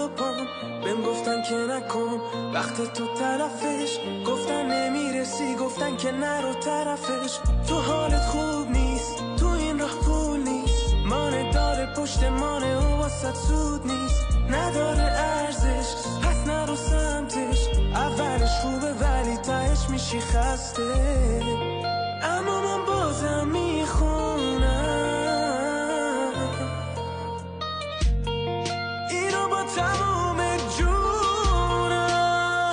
و پام بهم گفتن که نکن وقت تو تلفش، گفتن نمیرسی، گفتن که نرو طرفش. تو حالت خوب نیست، تو این راه پول نیست، مانه داره پشت مانه و واسط سود نیست، نداره ارزش پس نرو سمتش. اولش خوبه ولی تهش میشی خسته، اما من بازم میخونم اینو با تموم جونم.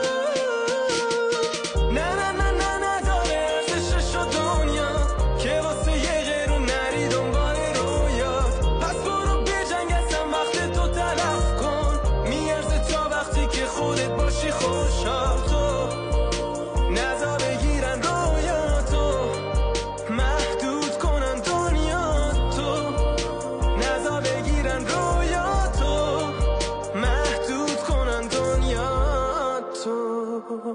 نه نه نه نه نداره ارزشش و دنیا که واسه یه غیرو نری دنبال رویات. پس برو بجنگ اصلا وقت تو تلف کن، میارزه تا وقتی که خودت باشی خوشحال. تو نزا بگیرن رویاتو، محدود کنن دنیا تو. نزا بگیرن رویاتو، محدود کنن دنیا تو.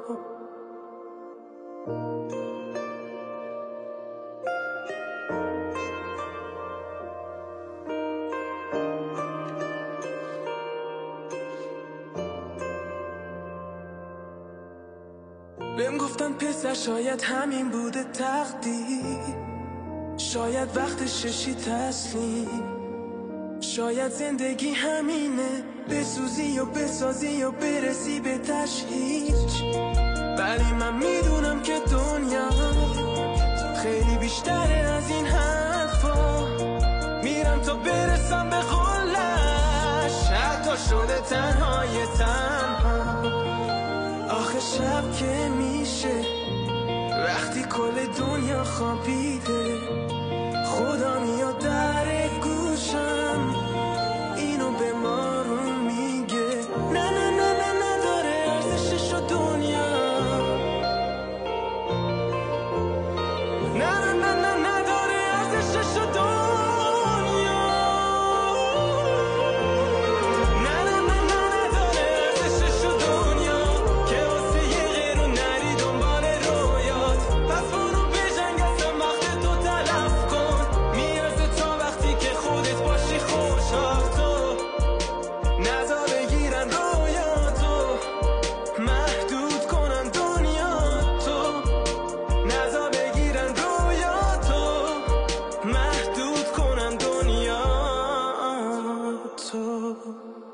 بهم گفتن پسر شاید همین بوده تقدیر، شاید وقت ششی تسلیم، شاید زندگی همینه، بسوزی و بسازی و برسی به تشهیچ. ولی من میدونم که دنیا خیلی بیشتره از این حرفا، میرم تا برسم به قله‌اش، حتی شده تنهای تنها. آخه شب که میشه وقتی کل دنیا خوابیده، خدا میاد در گوشم اینو به ما رو میگه. نه نه نه نه نداره ارزشش و دنیا. نه نه نه نه نداره ارزشش و دنیا. نه نه نه نه نداره ارزشش و دنیا که واسه یه غیرو نری دنبال رویات. پس برو بجنگ اصلا وقت تو تلف کن، میارزه تا وقتی که خودت باشی خوشحال. تو نزا بگیرن رویاتو، محدود کنن دنیا تو. نزا بگیرن رویاتو، محدود کنن دنیا تو.